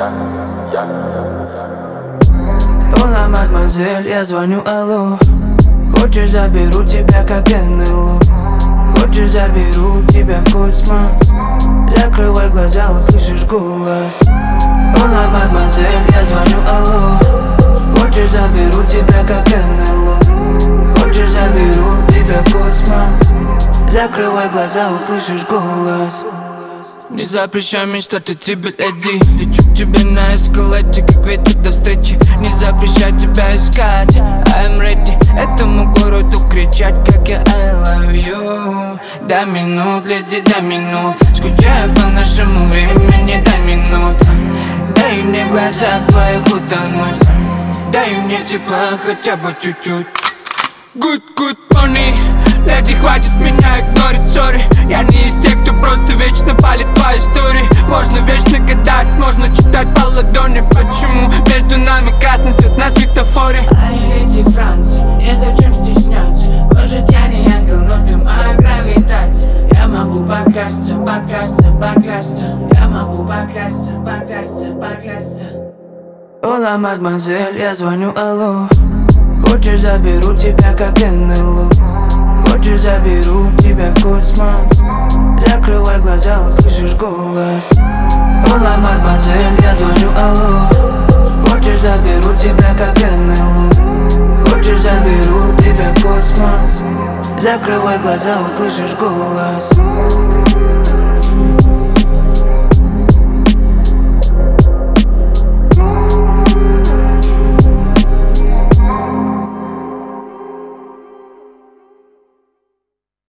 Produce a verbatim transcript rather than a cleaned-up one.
Ола, мадемуазель, я звоню, алло. Хочешь, заберу тебя как эн эл о. Хочешь, заберу тебя в космос. Закрывай глаза, услышишь голос. Ола, мадемуазель, я звоню, алло. Хочешь, заберу тебя как эн эл о. Хочешь, заберу тебя в космос. Закрывай глаза, услышишь голос. Не запрещай мечтать о тебе, леди. Лечу к тебе на эскалате, как ветер до встречи. Не запрещай тебя искать, I'm ready. Этому городу кричать, как я I love you. Дай минут, леди, дай минут. Скучаю по нашему времени, дай минут. Дай мне в глазах твоих утонуть. Дай мне тепла хотя бы чуть-чуть. Good, good money. Леди, хватит меня игнорить, сори. Я не из тех, кто просто вечно палит по истории. Можно вечно гадать, можно читать по ладони. Почему между нами красный свет на светофоре? Ай, леди Франц, незачем стесняться. Может, я не ангел, но ты моя гравитация. Я могу поклясться, поклясться, поклясться. Я могу поклясться, поклясться, поклясться. Ола, мадемуазель, я звоню, алло. Хочешь, заберу тебя как эн эл о. Хочешь, заберу тебя в космос. Закрывай глаза, услышишь голос. Ола, мадемуазель, я звоню, алло. Хочешь, заберу тебя как эн эл о. Хочешь, заберу тебя в космос. Закрывай глаза, услышишь голос.